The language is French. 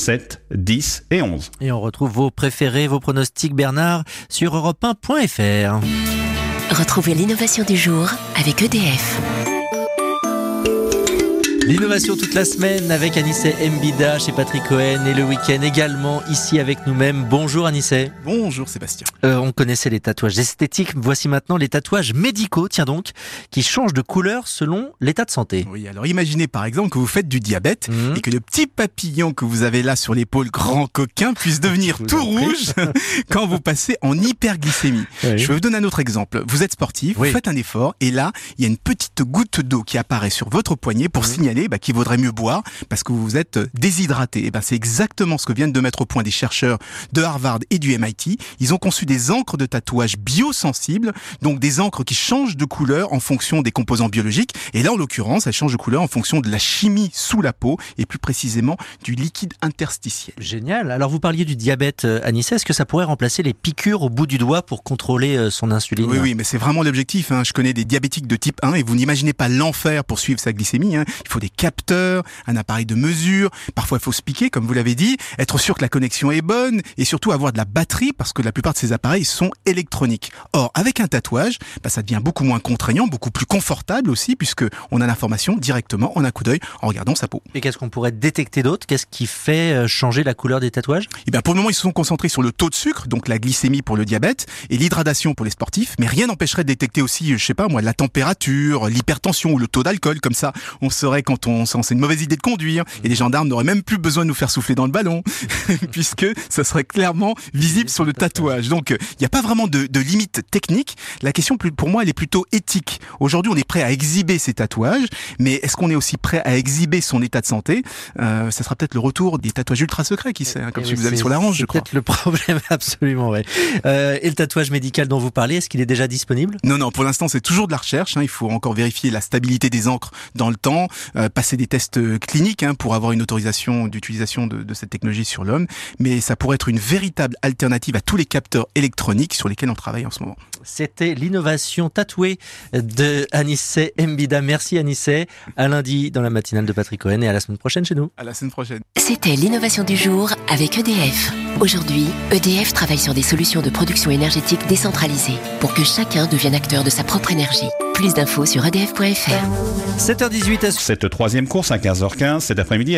7, 10 et 11. Et on retrouve vos préférés, vos pronostics, Bernard, sur europe1.fr. Retrouvez l'innovation du jour avec EDF. L'innovation toute la semaine avec Anissé Mbida chez Patrick Cohen et le week-end également ici avec nous-mêmes. Bonjour Anissé. Bonjour Sébastien. On connaissait les tatouages esthétiques, voici maintenant les tatouages médicaux, tiens donc, qui changent de couleur selon l'état de santé. Oui, alors imaginez par exemple que vous faites du diabète et que le petit papillon que vous avez là sur l'épaule, grand coquin, puisse devenir tout rouge quand vous passez en hyperglycémie. Oui. Je vais vous donner un autre exemple. Vous êtes sportif, Oui. vous faites un effort et là, il y a une petite goutte d'eau qui apparaît sur votre poignet pour signaler qu'il vaudrait mieux boire parce que vous êtes déshydraté. Et c'est exactement ce que viennent de mettre au point des chercheurs de Harvard et du MIT. Ils ont conçu des encres de tatouage biosensibles, donc des encres qui changent de couleur en fonction des composants biologiques. Et là, en l'occurrence, elles changent de couleur en fonction de la chimie sous la peau et plus précisément du liquide interstitiel. Génial. Alors vous parliez du diabète, Anissé, est-ce que ça pourrait remplacer les piqûres au bout du doigt pour contrôler son insuline ? Oui, mais c'est vraiment l'objectif. Je connais des diabétiques de type 1 et vous n'imaginez pas l'enfer pour suivre sa glycémie. Il faut des capteurs, un appareil de mesure, parfois il faut se piquer, comme vous l'avez dit, être sûr que la connexion est bonne et surtout avoir de la batterie parce que la plupart de ces appareils sont électroniques. Or, avec un tatouage, ça devient beaucoup moins contraignant, beaucoup plus confortable aussi puisque on a l'information directement en un coup d'œil en regardant sa peau. Et qu'est-ce qu'on pourrait détecter d'autre ? Qu'est-ce qui fait changer la couleur des tatouages ? Pour le moment, ils se sont concentrés sur le taux de sucre, donc la glycémie pour le diabète et l'hydratation pour les sportifs, mais rien n'empêcherait de détecter aussi, la température, l'hypertension ou le taux d'alcool. Comme ça, on saurait quand c'est une mauvaise idée de conduire et les gendarmes n'auraient même plus besoin de nous faire souffler dans le ballon puisque ça serait clairement visible sur le tatouage. Donc, il n'y a pas vraiment de limite technique. La question, pour moi, elle est plutôt éthique. Aujourd'hui, on est prêt à exhiber ces tatouages, mais est-ce qu'on est aussi prêt à exhiber son état de santé ? Ça sera peut-être le retour des tatouages ultra secrets, qui sait, comme celui que vous avez sur la hanche, je crois. C'est peut-être le problème, absolument, ouais. Et le tatouage médical dont vous parlez, est-ce qu'il est déjà disponible ? Non, pour l'instant, c'est toujours de la recherche. Il faut encore vérifier la stabilité des encres dans le temps, passer des tests cliniques pour avoir une autorisation d'utilisation de cette technologie sur l'homme. Mais ça pourrait être une véritable alternative à tous les capteurs électroniques sur lesquels on travaille en ce moment. C'était l'innovation tatouée de Anissé Mbida. Merci Anissé. À lundi dans la matinale de Patrick Cohen et à la semaine prochaine chez nous. À la semaine prochaine. C'était l'innovation du jour avec EDF. Aujourd'hui, EDF travaille sur des solutions de production énergétique décentralisées pour que chacun devienne acteur de sa propre énergie. Plus d'infos sur edf.fr. 7h18 à Cette troisième course à 15h15 cet après-midi